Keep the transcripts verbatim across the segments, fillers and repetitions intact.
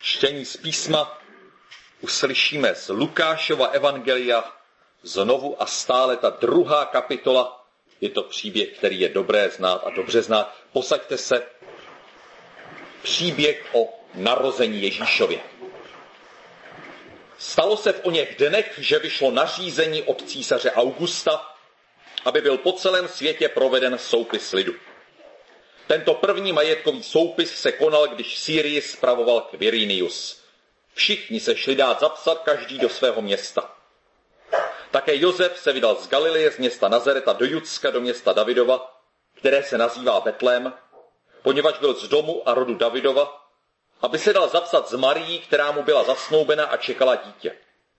Čtení z písma uslyšíme z Lukášova evangelia znovu a stále ta druhá kapitola. Je to příběh, který je dobré znát a dobře znát. Posaďte se. Příběh o narození Ježíšově. Stalo se v oněch dnech, že vyšlo nařízení od císaře Augusta, aby byl po celém světě proveden soupis lidu. Tento první majetkový soupis se konal, když Sýrii spravoval Quirinius. Všichni se šli dát zapsat, každý do svého města. Také Josef se vydal z Galileje, z města Nazareta do Judska, do města Davidova, které se nazývá Betlém, poněvadž byl z domu a rodu Davidova, aby se dal zapsat s Marií, která mu byla zasnoubena a čekala dítě.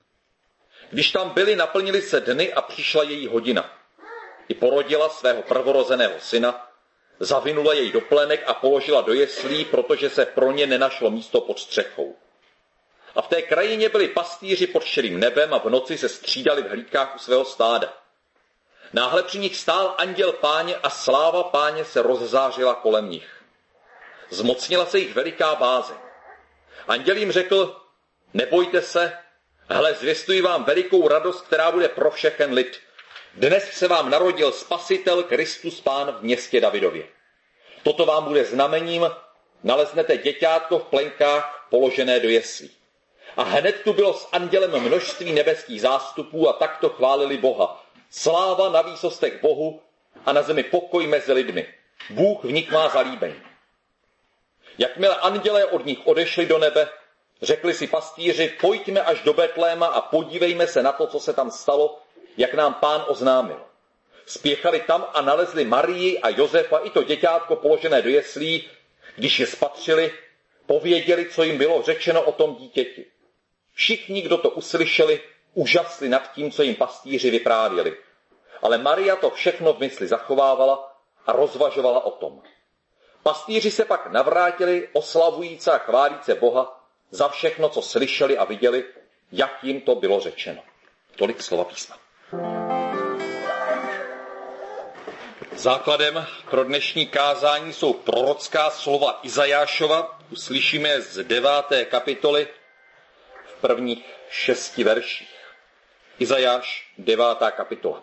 Když tam byli, naplnili se dny a přišla její hodina. I porodila svého prvorozeného syna, zavinula jej do plenek a položila do jeslí, protože se pro ně nenašlo místo pod střechou. A v té krajině byli pastýři pod širým nebem a v noci se střídali v hlídkách u svého stáda. Náhle při nich stál anděl Páně a sláva Páně se rozzářila kolem nich. Zmocnila se jich veliká bázeň. Anděl jim řekl, nebojte se, hle, zvěstuji vám velikou radost, která bude pro všechen lid. Dnes se vám narodil Spasitel Kristus Pán v městě Davidově. Toto vám bude znamením, naleznete děťátko v plenkách položené do jeslí. A hned tu bylo s andělem množství nebeských zástupů a takto chválili Boha. Sláva na výsostech Bohu a na zemi pokoj mezi lidmi. Bůh v nich má zalíbení. Jakmile andělé od nich odešli do nebe, řekli si pastýři, pojďme až do Betléma a podívejme se na to, co se tam stalo, jak nám Pán oznámil. Spěchali tam a nalezli Marii a Josefa i to děťátko položené do jeslí. Když je spatřili, pověděli, co jim bylo řečeno o tom dítěti. Všichni, kdo to uslyšeli, úžasli nad tím, co jim pastýři vyprávěli. Ale Maria to všechno v mysli zachovávala a rozvažovala o tom. Pastýři se pak navrátili, oslavujíce a chválíce Boha za všechno, co slyšeli a viděli, jak jim to bylo řečeno. Tolik slova písma. Základem pro dnešní kázání jsou prorocká slova Izajášova. Uslyšíme z deváté kapitoly v prvních šesti verších. Izajáš, devátá kapitola.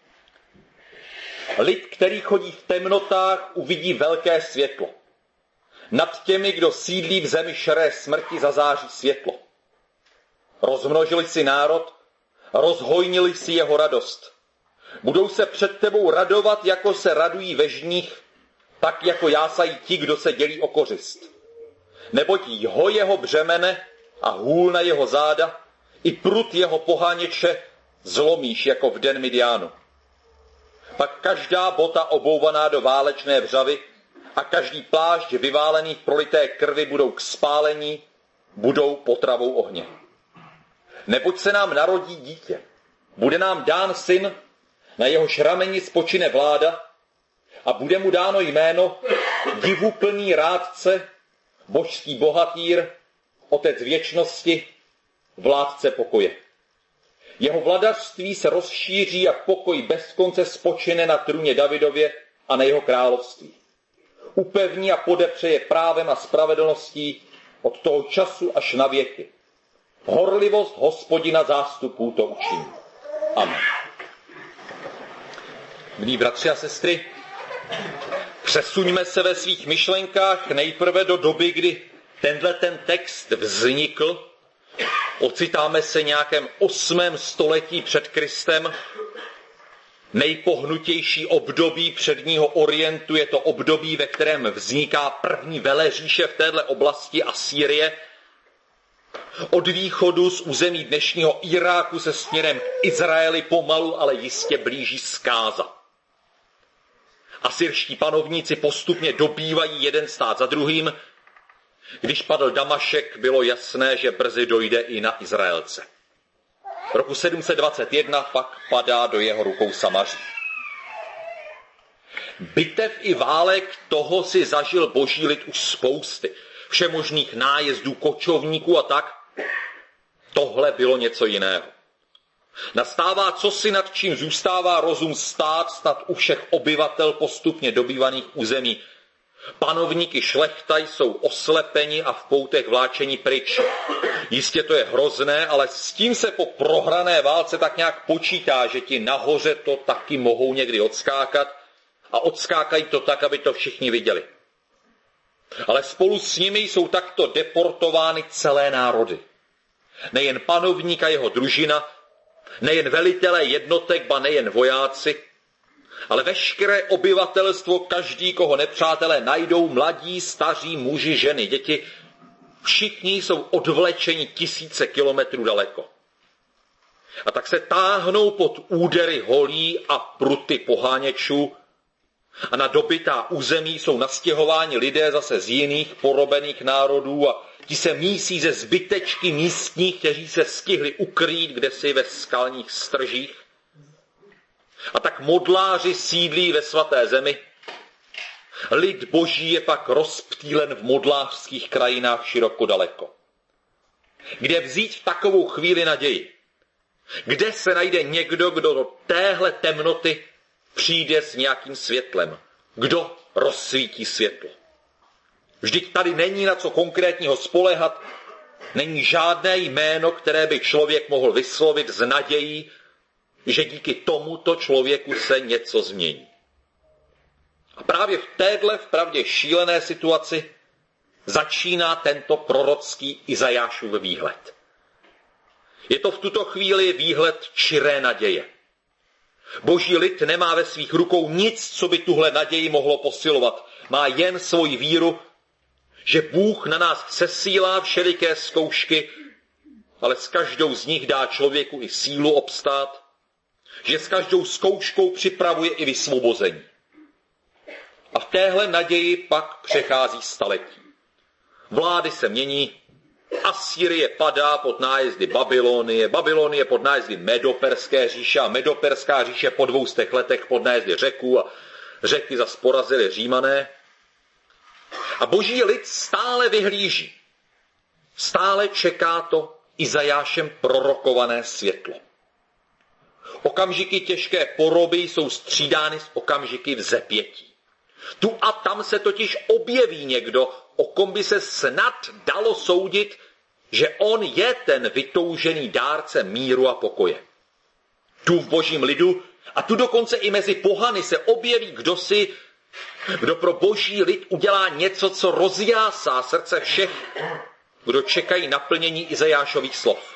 Lid, který chodí v temnotách, uvidí velké světlo. Nad těmi, kdo sídlí v zemi šeré smrti, zazáří světlo. Rozmnožili si národ, rozhojnili si jeho radost. Budou se před tebou radovat, jako se radují ve žních, tak jako jásají ti, kdo se dělí o kořist. Neboť jho jeho břemene a hůl na jeho záda, i prut jeho poháněče zlomíš jako v den Midiánu. Pak každá bota obouvaná do válečné vřavy a každý plášť vyválený v prolité krvi budou k spálení, budou potravou ohně. Neboť se nám narodí dítě, bude nám dán syn, na jehož rameni spočine vláda a bude mu dáno jméno divuplný rádce, božský bohatýr, otec věčnosti, vládce pokoje. Jeho vladařství se rozšíří a pokoj bez konce spočine na trůně Davidově a na jeho království. Upevní a podepře je právem a spravedlností od toho času až na věky. Horlivost Hospodina zástupů to učiní. Amen. Milí bratři a sestry, přesuňme se ve svých myšlenkách nejprve do doby, kdy tenhle ten text vznikl. Ocitáme se nějakém osmém století před Kristem. Nejpohnutější období předního orientu je to období, ve kterém vzniká první veleříše v téhle oblasti Asýrie. Od východu z území dnešního Iráku se směrem k Izraeli pomalu, ale jistě blíží zkáza. Asyrští panovníci postupně dobývají jeden stát za druhým. Když padl Damašek, bylo jasné, že brzy dojde i na Izraelce. Roku sedm set dvacet jedna pak padá do jeho rukou Samaří. Bitev i válek toho si zažil boží lid už spousty. Všemožných nájezdů, kočovníků a tak. Tohle bylo něco jiného. Nastává cosi, nad čím zůstává rozum stát snad u všech obyvatel postupně dobývaných území. Panovníky šlechta jsou oslepeni a v poutech vláčení pryč. Jistě to je hrozné, ale s tím se po prohrané válce tak nějak počítá, že ti nahoře to taky mohou někdy odskákat a odskákají to tak, aby to všichni viděli. Ale spolu s nimi jsou takto deportovány celé národy. Nejen panovník a jeho družina, nejen velitelé jednotek, ba nejen vojáci, ale veškeré obyvatelstvo, každý, koho nepřátelé najdou, mladí, staří, muži, ženy, děti, všichni jsou odvlečeni tisíce kilometrů daleko. A tak se táhnou pod údery holí a pruty poháněčů a na dobytá území jsou nastěhováni lidé zase z jiných porobených národů a ti se mísí ze zbytečky místních, kteří se stihli ukrýt kdesi ve skalních stržích. A tak modláři sídlí ve svaté zemi. Lid boží je pak rozptýlen v modlářských krajinách široko daleko. Kde vzít v takovou chvíli naději? Kde se najde někdo, kdo do téhle temnoty přijde s nějakým světlem? Kdo rozsvítí světlo? Vždyť tady není na co konkrétního spoléhat, není žádné jméno, které by člověk mohl vyslovit s nadějí, že díky tomuto člověku se něco změní. A právě v téhle vpravdě šílené situaci začíná tento prorocký Izajášův výhled. Je to v tuto chvíli výhled čiré naděje. Boží lid nemá ve svých rukou nic, co by tuhle naději mohlo posilovat. Má jen svoji víru, že Bůh na nás sesílá všeliké zkoušky, ale s každou z nich dá člověku i sílu obstát, že s každou zkouškou připravuje i vysvobození. A v téhle naději pak přechází staletí. Vlády se mění, Asýrie padá pod nájezdy Babylonie, Babylonie pod nájezdy Medoperské říše a Medoperská říše po dvoustech letech pod nájezdy Řeků a Řeky zas porazili Římané. A boží lid stále vyhlíží. Stále čeká to Izajášem prorokované světlo. Okamžiky těžké poroby jsou střídány s okamžiky vzepětí. Tu a tam se totiž objeví někdo, o kom by se snad dalo soudit, že on je ten vytoužený dárce míru a pokoje. Tu v božím lidu a tu dokonce i mezi pohany se objeví kdosi, kdo pro boží lid udělá něco, co rozjásá srdce všech, kdo čekají naplnění Izajášových slov.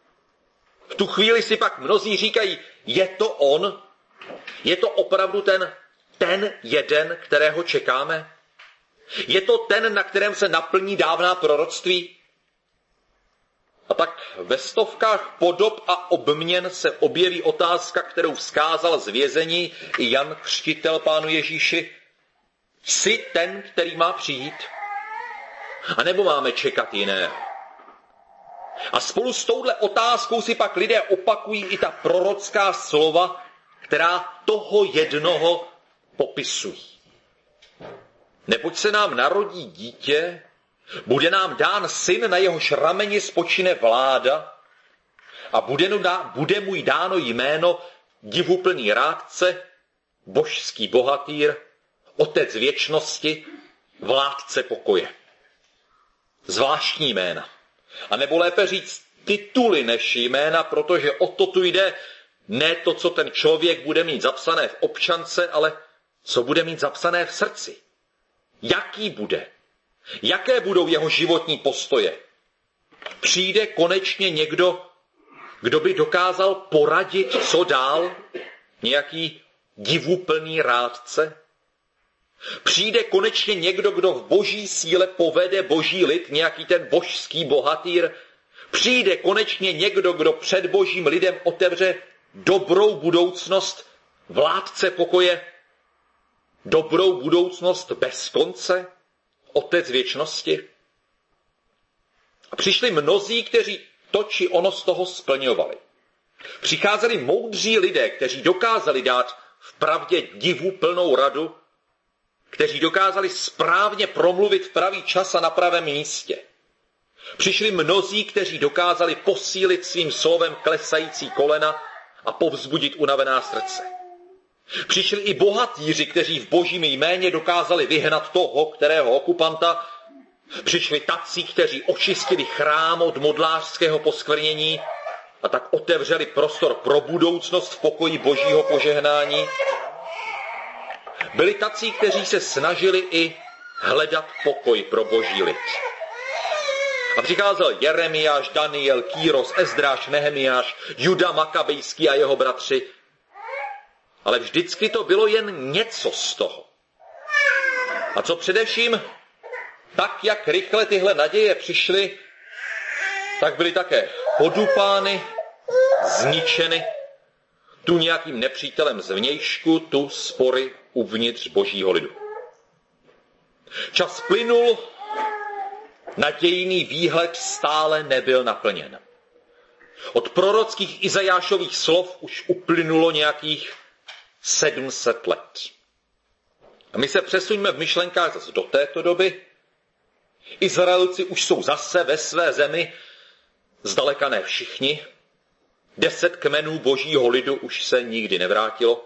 V tu chvíli si pak mnozí říkají, je to on? Je to opravdu ten, ten jeden, kterého čekáme? Je to ten, na kterém se naplní dávná proroctví? A tak ve stovkách podob a obměn se objeví otázka, kterou vzkázal z vězení i Jan Křtitel Pánu Ježíši. Jsi ten, který má přijít? A nebo máme čekat jiného? A spolu s touhle otázkou si pak lidé opakují i ta prorocká slova, která toho jednoho popisují. Neboť se nám narodí dítě, bude nám dán syn, na jehož rameni spočine vláda a bude, bude mu dáno jméno divuplný rádce, božský bohatýr, otec věčnosti, vládce pokoje. Zvláštní jména. A nebo lépe říct tituly než jména, protože o to tu jde. Ne to, co ten člověk bude mít zapsané v občance, ale co bude mít zapsané v srdci. Jaký bude? Jaké budou jeho životní postoje? Přijde konečně někdo, kdo by dokázal poradit, co dál? Nějaký divuplný rádce? Přijde konečně někdo, kdo v boží síle povede boží lid, nějaký ten božský bohatýr? Přijde konečně někdo, kdo před božím lidem otevře dobrou budoucnost, vládce pokoje, dobrou budoucnost bez konce, otec věčnosti? A přišli mnozí, kteří to či ono z toho splňovali. Přicházeli moudří lidé, kteří dokázali dát v pravdě divu plnou radu, kteří dokázali správně promluvit v pravý čas a na pravém místě. Přišli mnozí, kteří dokázali posílit svým slovem klesající kolena a povzbudit unavená srdce. Přišli i bohatýři, kteří v božím jméně dokázali vyhnat toho, kterého okupanta. Přišli tací, kteří očistili chrám od modlářského poskvrnění a tak otevřeli prostor pro budoucnost v pokoji božího požehnání. Byli tací, kteří se snažili i hledat pokoj pro boží lid. A přicházel Jeremiáš, Daniel, Kýros, Ezdráš, Nehemiáš, Juda Makabejský a jeho bratři. Ale vždycky to bylo jen něco z toho. A co především, tak jak rychle tyhle naděje přišly, tak byly také podupány, zničeny, tu nějakým nepřítelem zvnějšku, tu spory uvnitř božího lidu. Čas plynul, nadějný výhled stále nebyl naplněn. Od prorockých Izajášových slov už uplynulo nějakých sedm set let. A my se přesuňme v myšlenkách zase do této doby. Izraelci už jsou zase ve své zemi, zdaleka ne všichni. Deset kmenů božího lidu už se nikdy nevrátilo.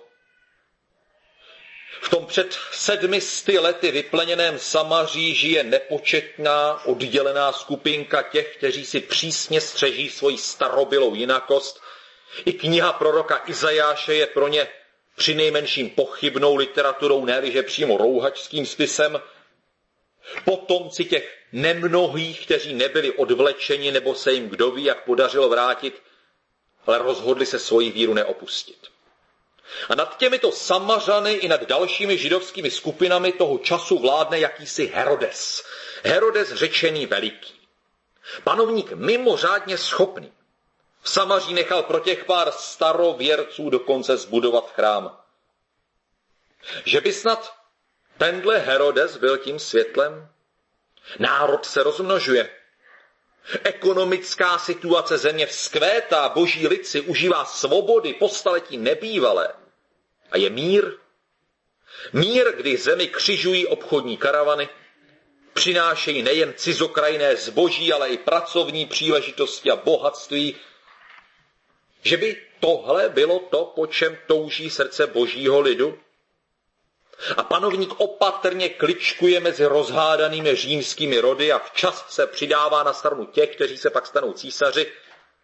V tom před sedmi sty lety vypleněném Samaří žije nepočetná, oddělená skupinka těch, kteří si přísně střeží svoji starobylou jinakost. I kniha proroka Izajáše je pro ně přinejmenším pochybnou literaturou, ne-liže přímo rouhačským spisem. Potomci těch nemnohých, kteří nebyli odvlečeni, nebo se jim kdo ví, jak podařilo vrátit, ale rozhodli se svoji víru neopustit. A nad těmito Samařany i nad dalšími židovskými skupinami toho času vládne jakýsi Herodes. Herodes řečený veliký. Panovník mimořádně schopný. V Samaří nechal pro těch pár starověrců dokonce zbudovat chrám. Že by snad tenhle Herodes byl tím světlem? Národ se rozmnožuje. Ekonomická situace země vzkvétá, boží lid si užívá svobody po staletí nebývalé. A je mír. Mír, kdy zemi křižují obchodní karavany, přinášejí nejen cizokrajné zboží, ale i pracovní příležitosti a bohatství. Že by tohle bylo to, po čem touží srdce božího lidu? A panovník opatrně kličkuje mezi rozhádanými římskými rody a včas se přidává na stranu těch, kteří se pak stanou císaři.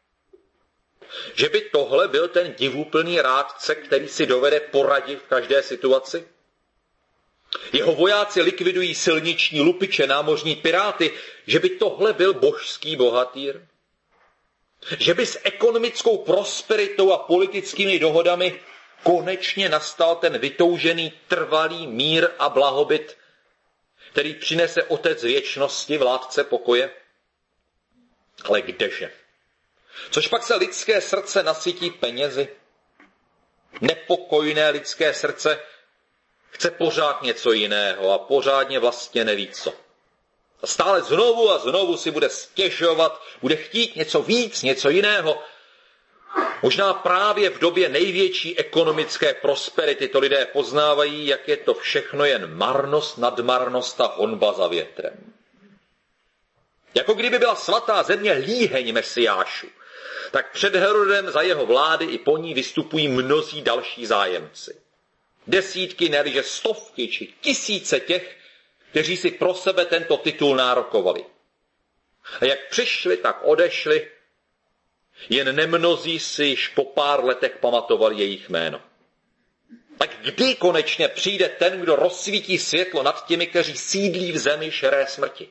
Že by tohle byl ten divuplný rádce, který si dovede poradit v každé situaci? Jeho vojáci likvidují silniční lupiče, námořní piráty. Že by tohle byl božský bohatýr? Že by s ekonomickou prosperitou a politickými dohodami konečně nastal ten vytoužený trvalý mír a blahobyt, který přinese Otec věčnosti, vládce pokoje? Ale kdeže? Což pak se lidské srdce nasytí penězi? Nepokojné lidské srdce chce pořád něco jiného a pořádně vlastně neví co. A stále znovu a znovu si bude stěžovat, bude chtít něco víc, něco jiného. Možná právě v době největší ekonomické prosperity to lidé poznávají, jak je to všechno jen marnost nad marnost a honba za větrem. Jako kdyby byla svatá země líheň mesiášů, tak před Herodem za jeho vlády i po ní vystupují mnozí další zájemci. Desítky, ne-liže stovky či tisíce těch, kteří si pro sebe tento titul nárokovali. A jak přišli, tak odešli, jen nemnozí si již po pár letech pamatovali jejich jméno. Tak kdy konečně přijde ten, kdo rozsvítí světlo nad těmi, kteří sídlí v zemi šeré smrti?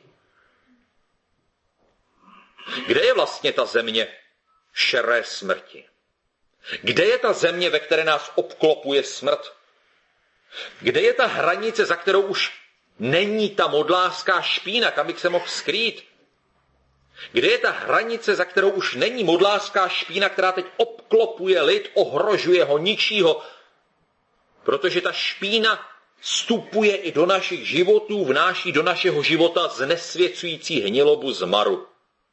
Kde je vlastně ta země šeré smrti? Kde je ta země, ve které nás obklopuje smrt? Kde je ta hranice, za kterou už není ta modlářská špína, kam bych se mohl skrýt? Kde je ta hranice, za kterou už není modlářská špína, která teď obklopuje lid, ohrožuje ho, ničí ho? Protože ta špína vstupuje i do našich životů, vnáší do našeho života znesvěcující hnilobu zmaru.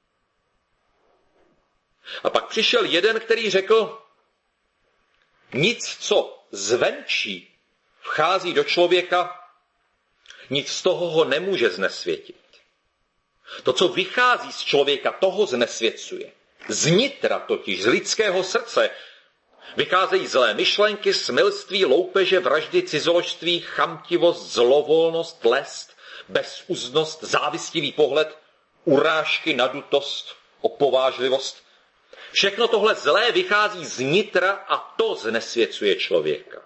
A pak přišel jeden, který řekl, nic, co zvenčí vchází do člověka, nic z toho ho nemůže znesvětit. To, co vychází z člověka, toho znesvěcuje. Z nitra totiž, z lidského srdce, Vycházejí zlé myšlenky, smilství, loupeže, vraždy, cizoložství, chamtivost, zlovolnost, lest, bezúznost, závistivý pohled, urážky, nadutost, opovážlivost. Všechno tohle zlé vychází z nitra a to znesvěcuje člověka.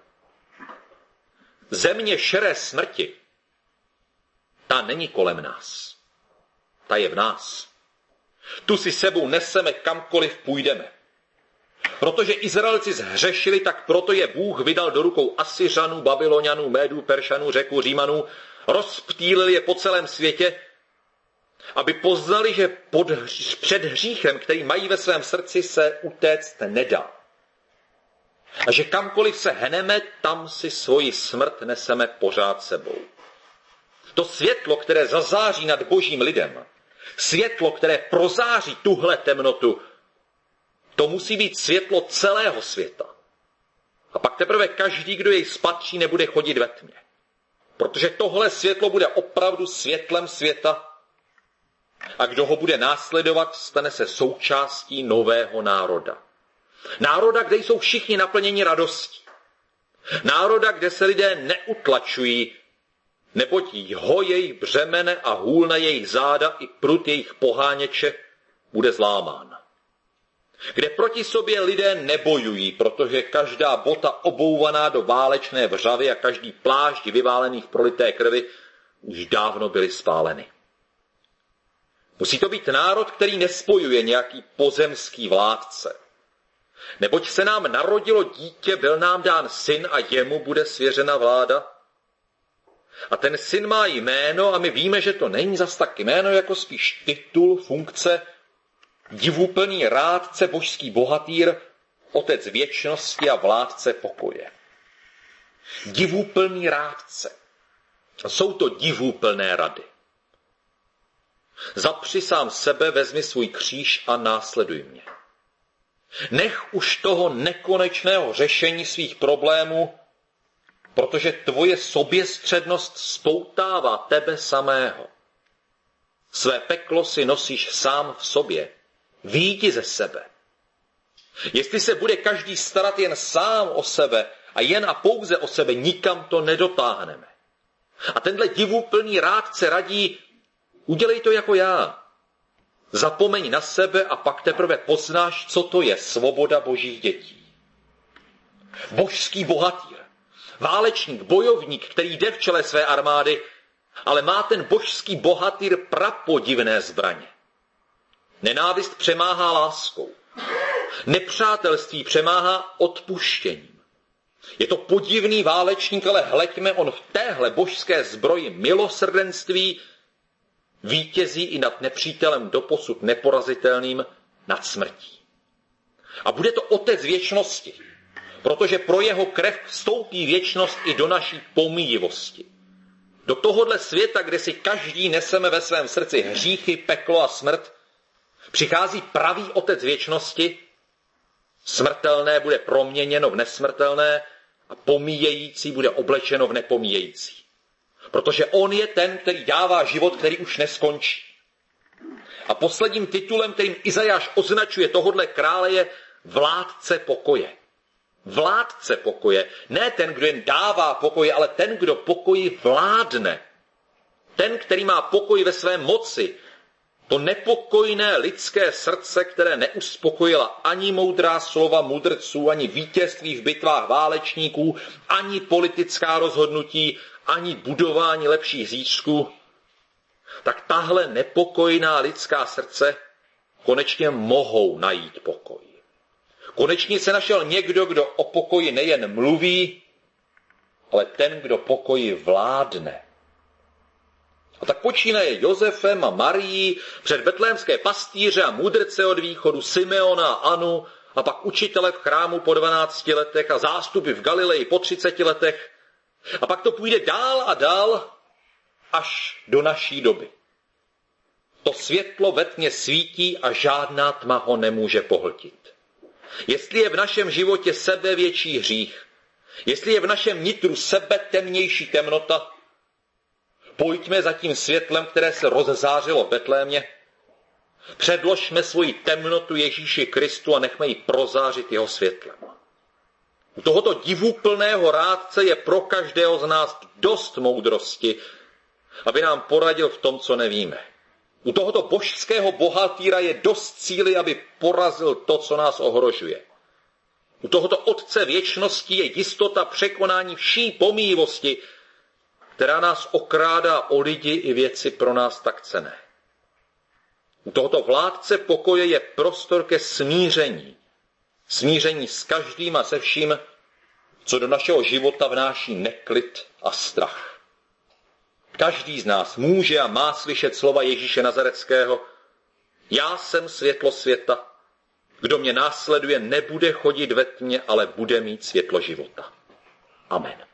Země šeré smrti, ta není kolem nás. Ta je v nás. Tu si sebou neseme kamkoliv půjdeme. Protože Izraelci zhřešili, tak proto je Bůh vydal do rukou Asyřanů, Babylonianů, Médů, Peršanů, Řeků, Římanů, rozptýlil je po celém světě, aby poznali, že pod, před hříchem, který mají ve svém srdci, se utéct nedá. A že kamkoliv se hneme, tam si svoji smrt neseme pořád sebou. To světlo, které zazáří nad božím lidem, světlo, které prozáří tuhle temnotu, to musí být světlo celého světa. A pak teprve každý, kdo jej spatří, nebude chodit ve tmě. Protože tohle světlo bude opravdu světlem světa a kdo ho bude následovat, stane se součástí nového národa. Národa, kde jsou všichni naplněni radostí. Národa, kde se lidé neutlačují, neboť ho jejich břemene a hůl na jejich záda i prut jejich poháněče bude zlámán. Kde proti sobě lidé nebojují, protože každá bota obouvaná do válečné vřavy a každý plášť vyválený v prolité krvi už dávno byly spáleny. Musí to být národ, který nespojuje nějaký pozemský vládce. Neboť se nám narodilo dítě, byl nám dán syn a jemu bude svěřena vláda. A ten syn má jméno a my víme, že to není zas tak jméno, jako spíš titul, funkce, divuplný rádce, božský bohatýr, otec věčnosti a vládce pokoje. Divuplný rádce. Jsou to divuplné rady. Zapři sám sebe, vezmi svůj kříž a následuj mě. Nech už toho nekonečného řešení svých problémů, protože tvoje soběstřednost spoutává tebe samého. Své peklo si nosíš sám v sobě. Vyjdi ze sebe. Jestli se bude každý starat jen sám o sebe a jen a pouze o sebe, nikam to nedotáhneme. A tenhle divuplný rádce radí, udělej to jako já. Zapomeň na sebe a pak teprve poznáš, co to je svoboda božích dětí. Božský bohatýr, válečník, bojovník, který jde v čele své armády, ale má ten božský bohatýr prapodivné zbraně. Nenávist přemáhá láskou. Nepřátelství přemáhá odpuštěním. Je to podivný válečník, ale hleďme, on v téhle božské zbroji milosrdenství vítězí i nad nepřítelem doposud neporazitelným, nad smrtí. A bude to otec věčnosti, protože pro jeho krev vstoupí věčnost i do naší pomíjivosti. Do tohohle světa, kde si každý neseme ve svém srdci hříchy, peklo a smrt, přichází pravý otec věčnosti, smrtelné bude proměněno v nesmrtelné a pomíjející bude oblečeno v nepomíjející. Protože on je ten, který dává život, který už neskončí. A posledním titulem, kterým Izajáš označuje tohodle krále, je vládce pokoje. Vládce pokoje. Ne ten, kdo jen dává pokoje, ale ten, kdo pokoji vládne. Ten, který má pokoj ve své moci. To nepokojné lidské srdce, které neuspokojila ani moudrá slova mudrců, ani vítězství v bitvách válečníků, ani politická rozhodnutí, ani budování lepších zítřků, tak tahle nepokojná lidská srdce konečně mohou najít pokoj. Konečně se našel někdo, kdo o pokoji nejen mluví, ale ten, kdo pokoji vládne. A tak počínaje Josefem a Marií, před betlémské pastýře a mudrce od východu, Simeona a Anu, a pak učitele v chrámu po dvanácti letech a zástupy v Galileji po třiceti letech. A pak to půjde dál a dál až do naší doby. To světlo ve tmě svítí a žádná tma ho nemůže pohltit. Jestli je v našem životě sebevětší hřích, jestli je v našem nitru sebetemnější temnota, pojďme za tím světlem, které se rozzářilo v Betlémě, předložme svoji temnotu Ježíši Kristu a nechme ji prozářit jeho světlem. U tohoto divuplného rádce je pro každého z nás dost moudrosti, aby nám poradil v tom, co nevíme. U tohoto božského bohatýra je dost síly, aby porazil to, co nás ohrožuje. U tohoto Otce věčnosti je jistota překonání vší pomíjivosti, která nás okrádá o lidi i věci pro nás tak cenné. U tohoto vládce pokoje je prostor ke smíření. Smíření s každým a se vším, co do našeho života vnáší neklid a strach. Každý z nás může a má slyšet slova Ježíše Nazareckého: Já jsem světlo světa. Kdo mě následuje, nebude chodit ve tmě, ale bude mít světlo života. Amen.